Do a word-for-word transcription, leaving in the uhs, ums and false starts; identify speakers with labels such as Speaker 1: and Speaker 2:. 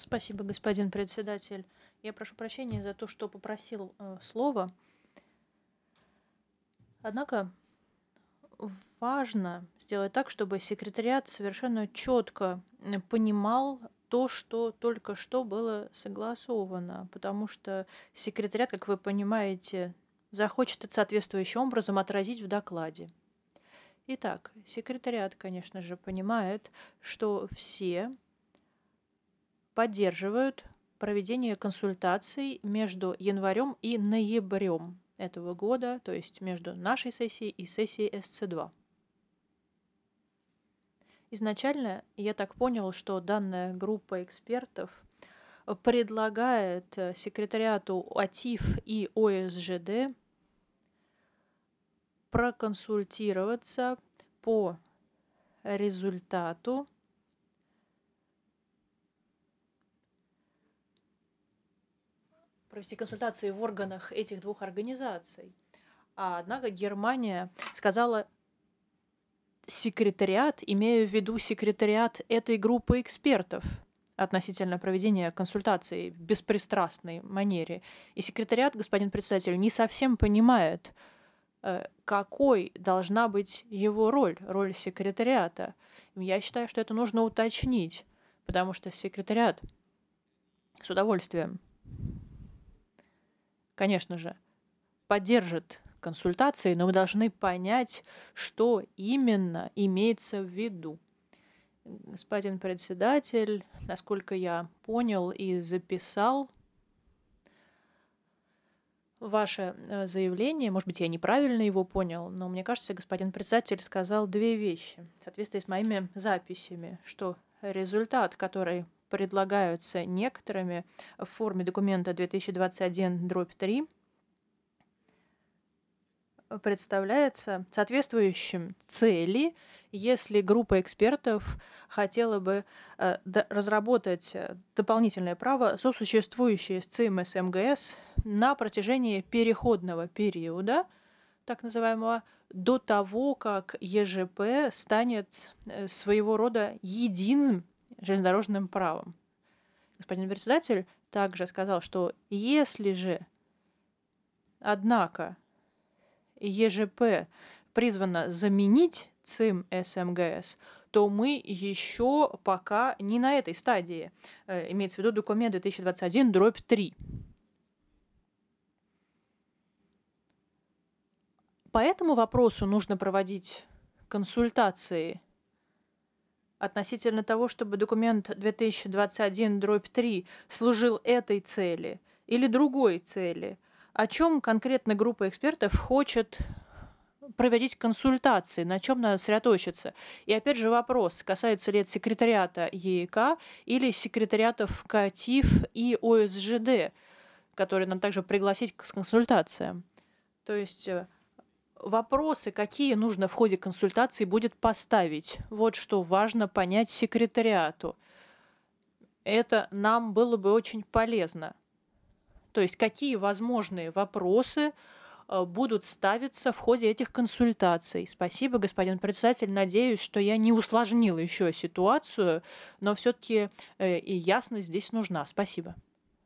Speaker 1: Спасибо, господин председатель. Я прошу прощения за то, что попросил э, слова. Однако важно сделать так, чтобы секретариат совершенно четко понимал то, что только что было согласовано, потому что секретариат, как вы понимаете, захочет это соответствующим образом отразить в докладе. Итак, секретариат, конечно же, понимает, что все поддерживают проведение консультаций между январем и ноябрем этого года, то есть между нашей сессией и сессией эс цэ два. Изначально я так понял, что данная группа экспертов предлагает секретариату АТИФ и о эс жэ дэ проконсультироваться по результату провести консультации в органах этих двух организаций. А, однако Германия сказала секретариат, имея в виду секретариат этой группы экспертов относительно проведения консультаций в беспристрастной манере. И секретариат, господин председатель, не совсем понимает, какой должна быть его роль, роль секретариата. Я считаю, что это нужно уточнить, потому что секретариат с удовольствием, конечно же, поддержит консультации, но мы должны понять, что именно имеется в виду. Господин председатель, насколько я понял и записал ваше заявление, может быть, я неправильно его понял, но мне кажется, господин председатель сказал две вещи в соответствии с моими записями, что результат, который предлагаются некоторыми в форме документа две тысячи двадцать один дробь три, представляется соответствующим цели, если группа экспертов хотела бы э, разработать дополнительное право, сосуществующее с ЦИМ эс эм гэ эс на протяжении переходного периода, так называемого, до того, как е жэ пэ станет своего рода единым железнодорожным правом. Господин председатель также сказал, что если же, однако, е жэ пэ призвана заменить ЦИМ эс эм гэ эс, то мы еще пока не на этой стадии. Имеется в виду документ две тысячи двадцать один дробь три. По этому вопросу нужно проводить консультации относительно того, чтобы документ две тысячи двадцать один дробь три служил этой цели или другой цели. О чем конкретно группа экспертов хочет проводить консультации, на чем надо сосредоточиться. И опять же вопрос, касается ли это секретариата е и ка или секретариатов КАТИФ и о эс жэ дэ, которые надо также пригласить к консультациям. То есть вопросы, какие нужно в ходе консультации будет поставить. Вот что важно понять секретариату. Это нам было бы очень полезно. То есть какие возможные вопросы будут ставиться в ходе этих консультаций. Спасибо, господин председатель. Надеюсь, что я не усложнила еще ситуацию, но все-таки и ясность здесь нужна. Спасибо.